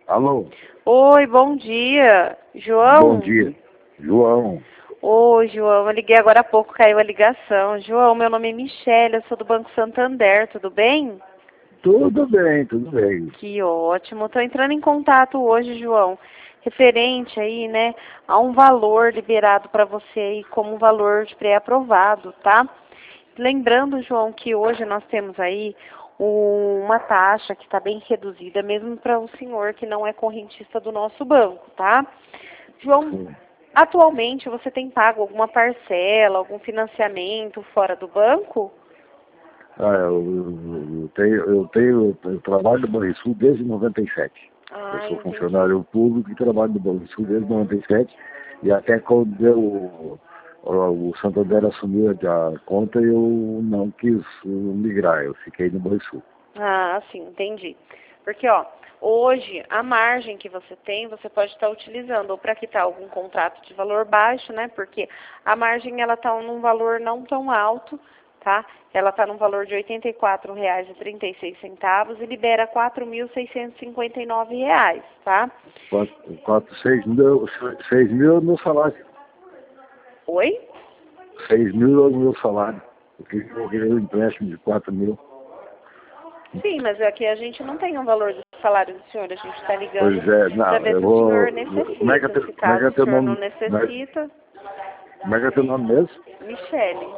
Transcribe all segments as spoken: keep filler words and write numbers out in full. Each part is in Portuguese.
Alô? Oi, bom dia. João? Bom dia. João. Oi, João. Eu liguei agora há pouco, caiu a ligação. João, meu nome é Michele, eu sou do Banco Santander, tudo bem? Tudo bem, tudo bem. Que ótimo. Estou entrando em contato hoje, João, referente aí, né, a um valor liberado para você aí como um valor de pré-aprovado, tá? Lembrando, João, que hoje nós temos aí um- uma taxa que está bem reduzida, mesmo para o senhor que não é correntista do nosso banco, tá? João, Sim. atualmente você tem pago alguma parcela, algum financiamento fora do banco? Ah, eu, eu- eu tenho, eu tenho, eu trabalho no Banrisul desde noventa e sete. Eu Ah, sou entendi. funcionário público e trabalho no Banrisul desde noventa e sete. E até quando eu, o, o Santander assumiu a conta, eu não quis uh, migrar, eu fiquei no Banrisul. Ah, sim, entendi. Porque, ó, hoje a margem que você tem, você pode estar utilizando ou para quitar algum contrato de valor baixo, né? Porque a margem ela está num valor não tão alto, tá? Ela está num valor de oitenta e quatro reais e trinta e seis centavos e libera quatro mil seiscentos e cinquenta e nove reais, tá? Quatro, quatro, seis mil, seis mil é o meu salário. Oi? Seis mil é o meu salário. Porque eu ganhei um empréstimo de quatro mil. Sim, mas aqui a gente não tem um valor do salário do senhor, a gente está ligando Pois é, para não, ver eu se o senhor vou. Como é que é necessita. teu, Se como é que caso é o teu senhor não nome? Como é, necessita, como é que é teu nome mesmo? Michele.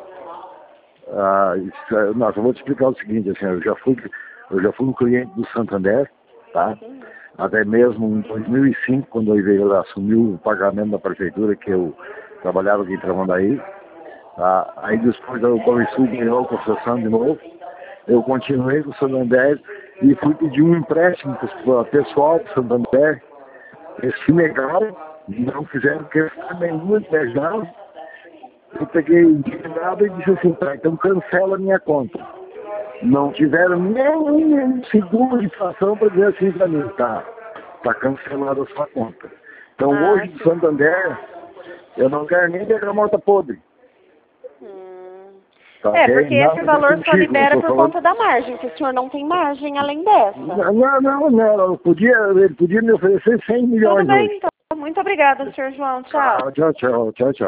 Ah, isso, é- não, eu vou te explicar o seguinte, assim, eu já fui, eu já fui um cliente do Santander, tá? Uhum. Até mesmo em dois mil e cinco, quando ele veio, assumiu o pagamento da prefeitura, que eu trabalhava aqui em Tramandaí. Tá? Aí depois o Banrisul ganhou a concessão de novo. Eu continuei com o Santander e fui pedir um empréstimo para o pessoal do Santander. Eles se negaram, não fizeram questão nenhuma de me ajudar. Eu peguei indignado e disse assim, tá, então cancela a minha conta. Não tiveram nem um segundo de inflação para dizer assim para mim, tá, tá cancelada a sua conta. Então Ah, hoje do sim. Santander, eu não quero nem ver a morta podre. Hum. Tá É, ok? porque Nada esse a ver valor só contigo, eu libera tô por falando. conta da margem, que o senhor não tem margem além dessa. Não, não, não, eu podia, ele podia me oferecer cem Tudo milhões bem, hoje. então. Muito obrigada, senhor João. Tchau. Ah, tchau, tchau, tchau, tchau.